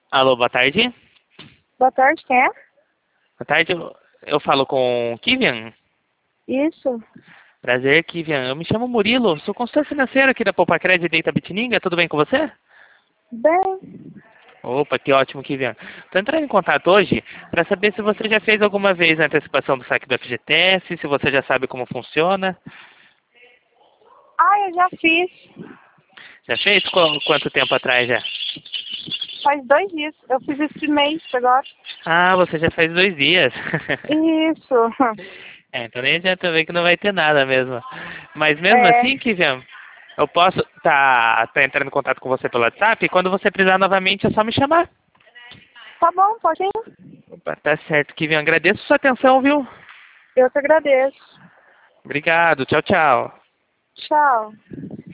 Alô, boa tarde. Boa tarde, quem é? Boa tarde, eu falo com Kivian. Isso. Prazer, Kivian. Eu me chamo Murilo, sou consultor financeiro aqui da Poupa-Crédito de Itapetininga. Tudo bem com você? Bem, Opa, que ótimo, Kivian. Estou entrando em contato hoje para saber se você já fez alguma vez a antecipação do saque do FGTS, se você já sabe como funciona. eu já fiz. Já fez? Quanto tempo atrás já? Faz 2 dias. Eu fiz esse mês agora. Ah, você já faz 2 dias. Isso. Então nem adianta ver que não vai ter nada mesmo. Mas mesmo É, assim, Kivian, eu posso tá entrando em contato com você pelo WhatsApp e quando você precisar novamente é só me chamar. tá bom, pode ir. Opa, tá certo, Kivian. Agradeço sua atenção, viu? Eu que agradeço. Obrigado. Tchau, tchau. Tchau.